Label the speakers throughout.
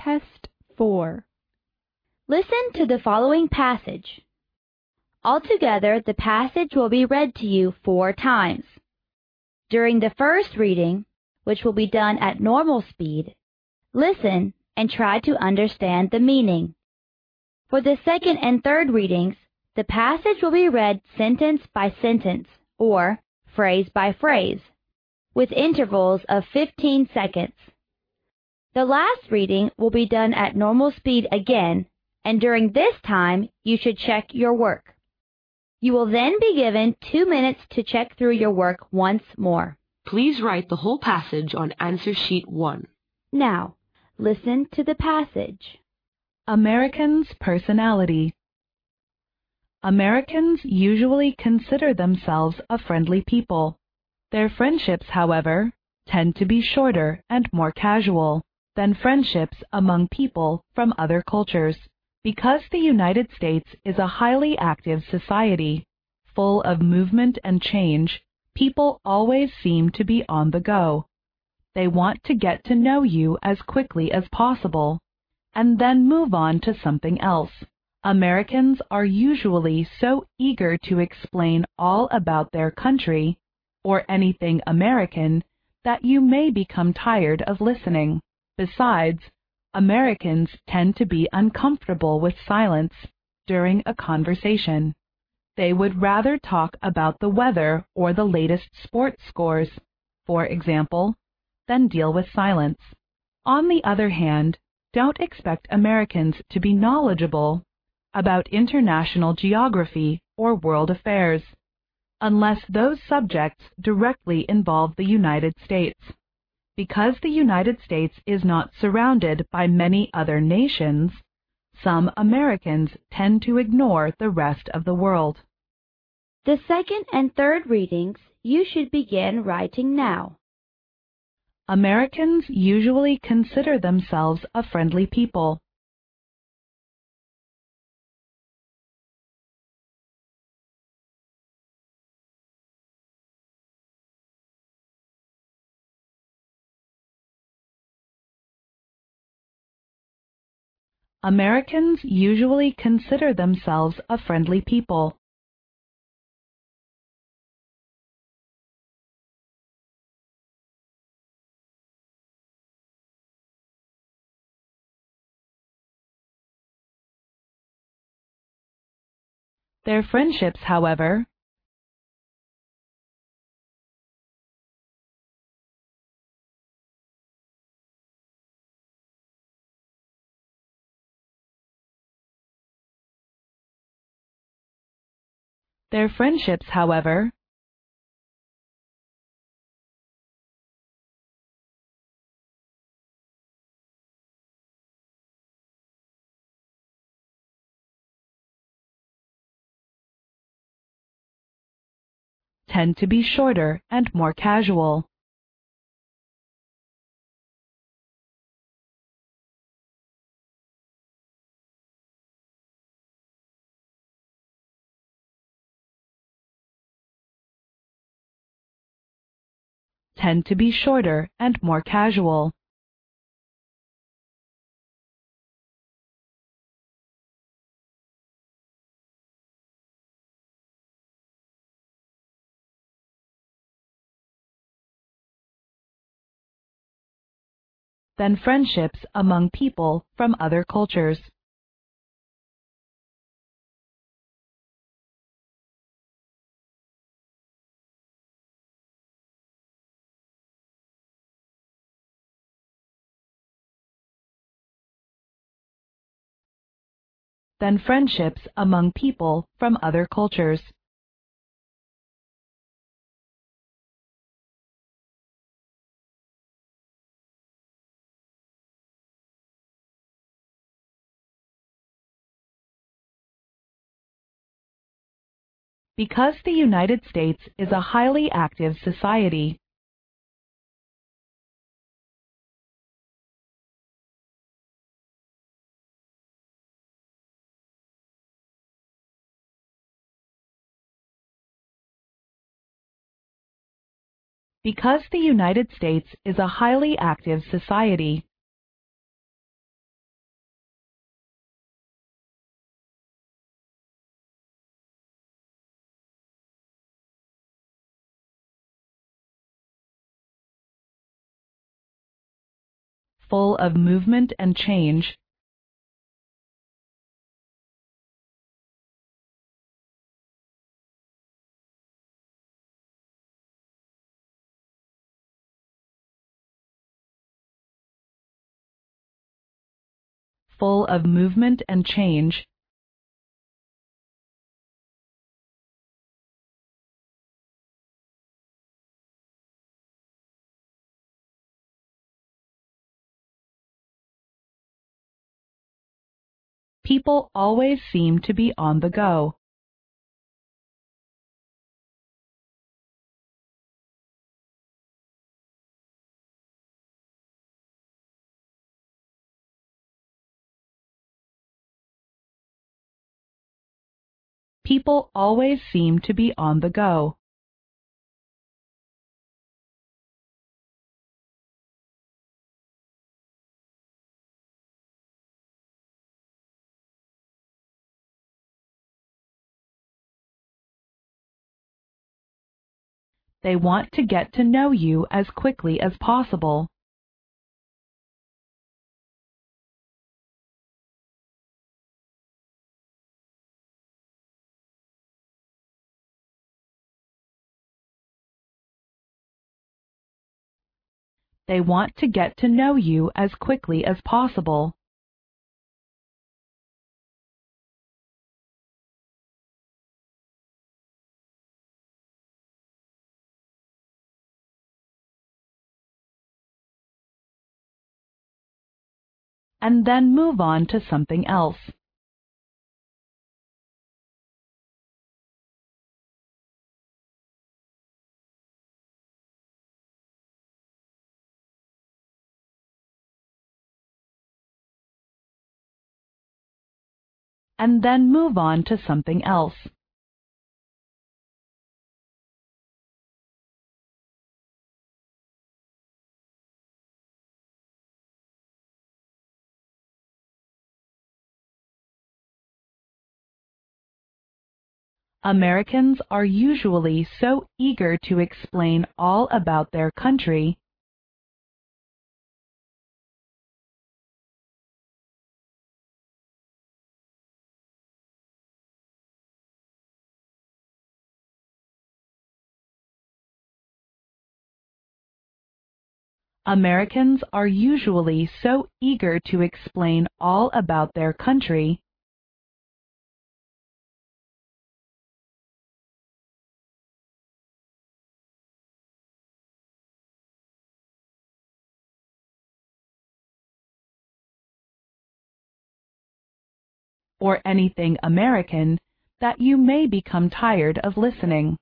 Speaker 1: Test 4.
Speaker 2: Listen to the following passage. Altogether, the passage will be read to you 4 times. During the first reading, which will be done at normal speed, listen and try to understand the meaning. For the second and third readings, the passage will be read sentence by sentence or phrase by phrase, with intervals of 15 seconds. The last reading will be done at normal speed again, and during this time, you should check your work. You will then be given 2 minutes to check through your work once more.
Speaker 3: Please write the whole passage on answer sheet 1.
Speaker 2: Now, listen to the passage.
Speaker 4: Americans' personality. Americans usually consider themselves a friendly people. Their friendships, however, tend to be shorter and more casual than friendships among people from other cultures. Because the United States is a highly active society, full of movement and change, people always seem to be on the go. They want to get to know you as quickly as possible, and then move on to something else. Americans are usually so eager to explain all about their country, or anything American, that you may become tired of listening. Besides, Americans tend to be uncomfortable with silence during a conversation. They would rather talk about the weather or the latest sports scores, for example, than deal with silence. On the other hand, don't expect Americans to be knowledgeable about international geography or world affairs, unless those subjects directly involve the United States. Because the United States is not surrounded by many other nations, some Americans tend to ignore the rest of the world.
Speaker 2: The second and third readings you should begin writing now.
Speaker 4: Americans usually consider themselves a friendly people. Americans usually consider themselves a friendly people. Their friendships, however, tend to be shorter and more casual. Tend to be shorter and more casual. Than friendships among people from other cultures. Than friendships among people from other cultures. Because the United States is a highly active society, because the United States is a highly active society, full of movement and change, full of movement and change, people always seem to be on the go. People always seem to be on the go. They want to get to know you as quickly as possible. They want to get to know you as quickly as possible. And then move on to something else. And then move on to something else. Americans are usually so eager to explain all about their country. Americans are usually so eager to explain all about their country. Or anything American that you may become tired of listening.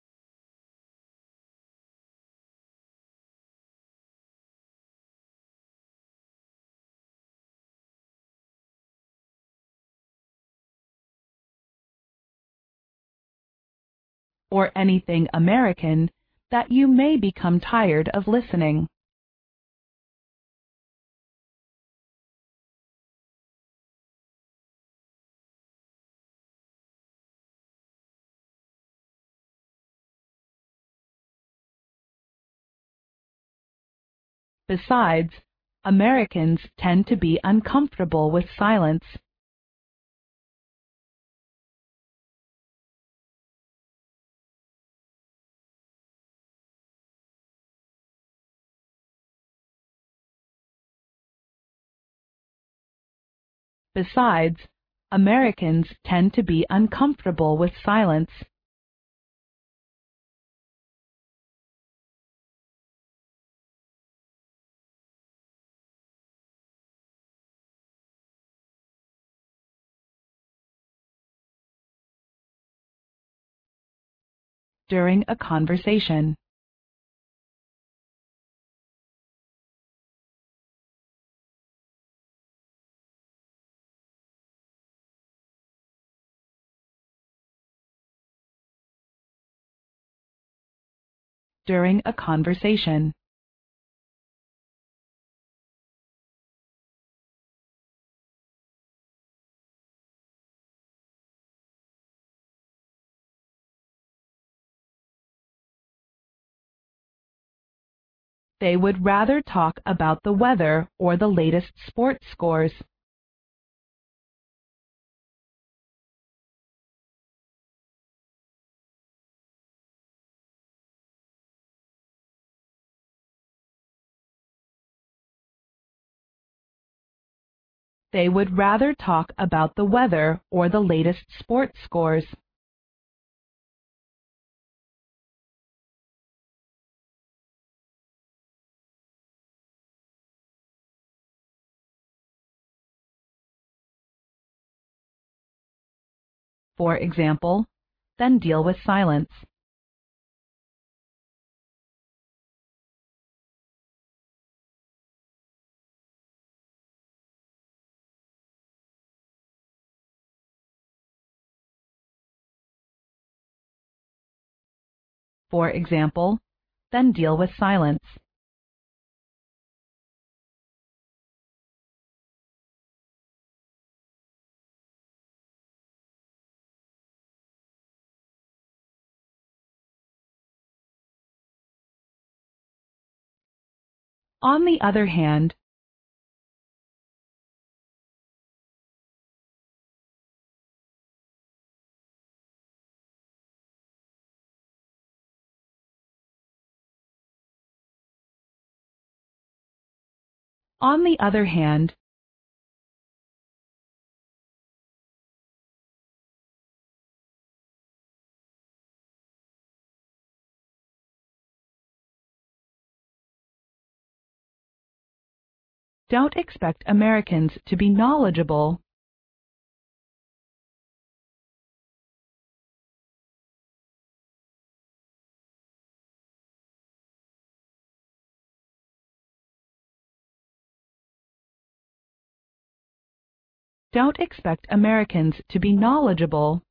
Speaker 4: Or anything American that you may become tired of listening. Besides, Americans tend to be uncomfortable with silence. Besides, Americans tend to be uncomfortable with silence. During a conversation. During a conversation. They would rather talk about the weather or the latest sports scores. They would rather talk about the weather or the latest sports scores. For example, then deal with silence. For example, then deal with silence. On the other hand, on the other hand, don't expect Americans to be knowledgeable. Don't expect Americans to be knowledgeable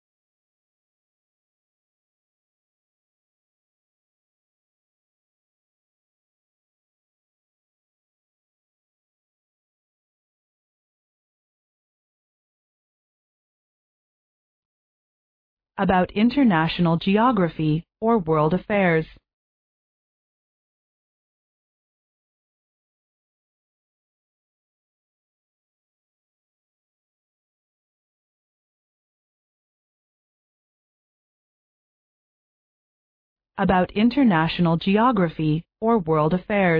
Speaker 4: about international geography or world affairs. About international geography or world affairs.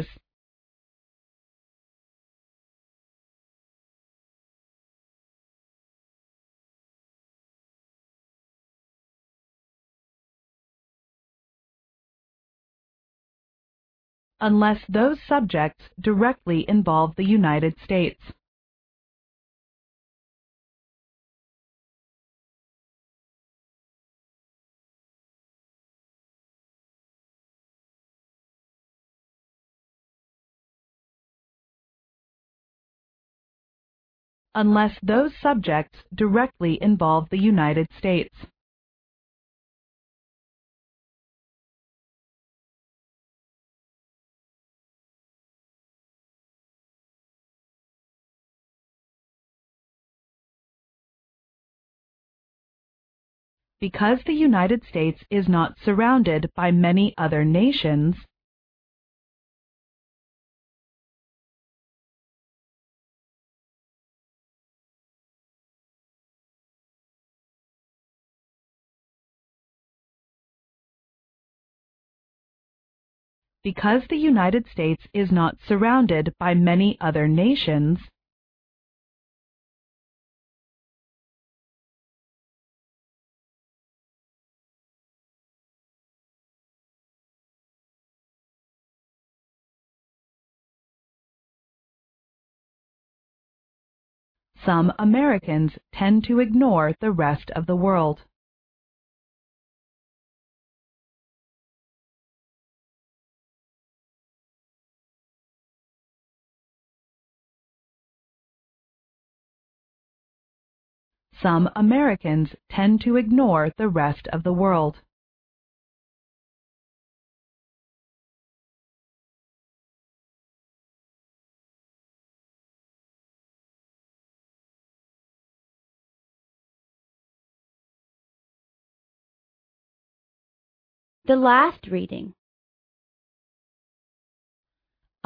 Speaker 4: Unless those subjects directly involve the United States. Unless those subjects directly involve the United States. Because the United States is not surrounded by many other nations, because the United States is not surrounded by many other nations, some Americans tend to ignore the rest of the world. Some Americans tend to ignore the rest of the world.
Speaker 2: The last reading.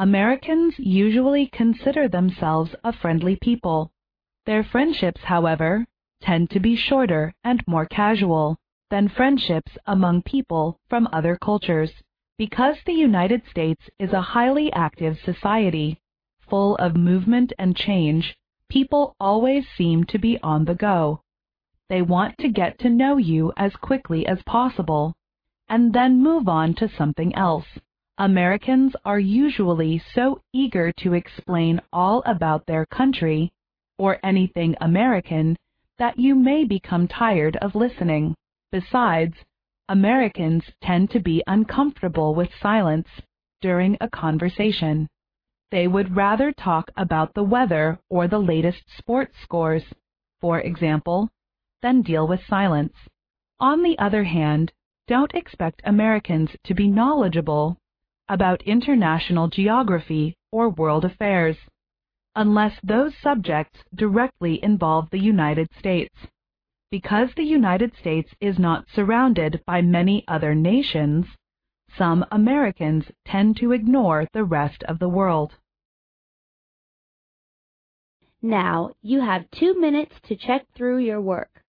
Speaker 4: Americans usually consider themselves a friendly people. Their friendships, however, tend to be shorter and more casual than friendships among people from other cultures. Because the United States is a highly active society, full of movement and change, people always seem to be on the go. They want to get to know you as quickly as possible, and then move on to something else. Americans are usually so eager to explain all about their country, or anything American, that you may become tired of listening. Besides, Americans tend to be uncomfortable with silence during a conversation. They would rather talk about the weather or the latest sports scores, for example, than deal with silence. On the other hand, don't expect Americans to be knowledgeable about international geography or world affairs, unless those subjects directly involve the United States. Because the United States is not surrounded by many other nations, some Americans tend to ignore the rest of the world.
Speaker 2: Now, you have 2 minutes to check through your work.